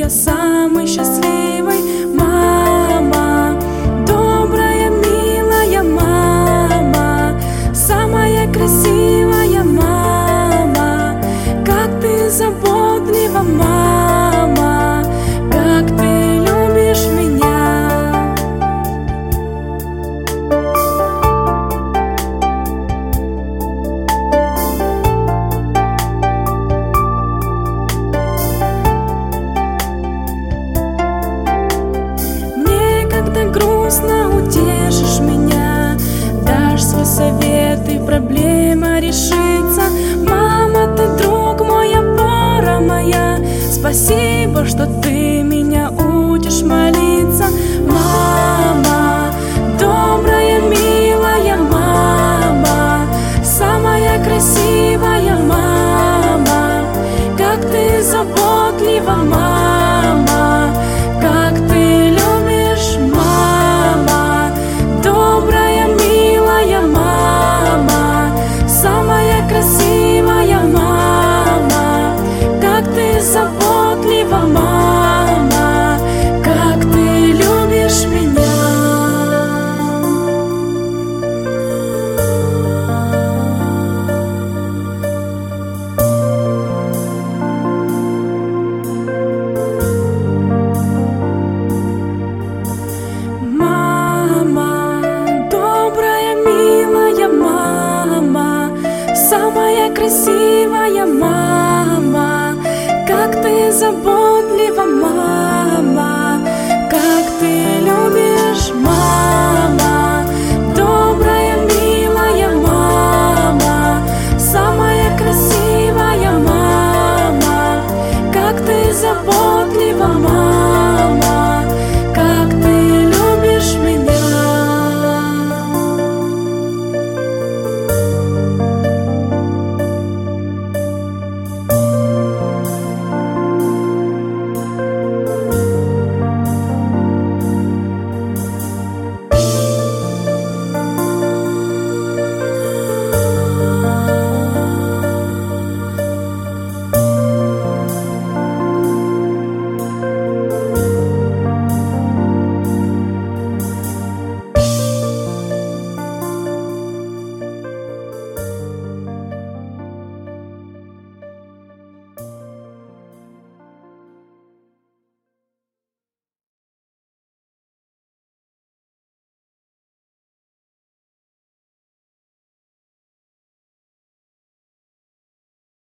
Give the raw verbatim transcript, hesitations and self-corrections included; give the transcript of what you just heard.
тебя самой счастливой. Мама, добрая, милая мама, самая красивая мама, как ты заботлива, мама, как ты любишь меня. Грустно утешишь меня, дашь свой совет, и проблема решится. Мама, ты друг мой, опора моя, спасибо, что ты меня учишь молиться. Мама, добрая, милая мама, самая красивая мама, как ты заботлива, мама, как ты любишь, мама, добрая, милая мама, самая красивая мама, как ты заботлива, мама, как ты любишь меня. Самая красивая мама, как ты заботлива, мама.